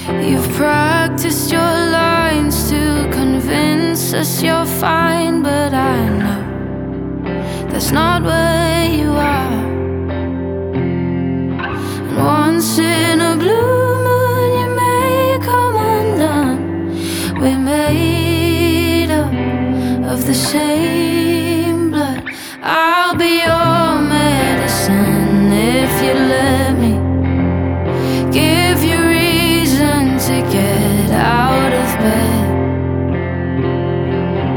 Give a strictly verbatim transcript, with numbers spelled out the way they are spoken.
You've practiced your lines to convince us you're fine, but I know that's not where you are. And once in a blue moon you may come undone. We're made up of the same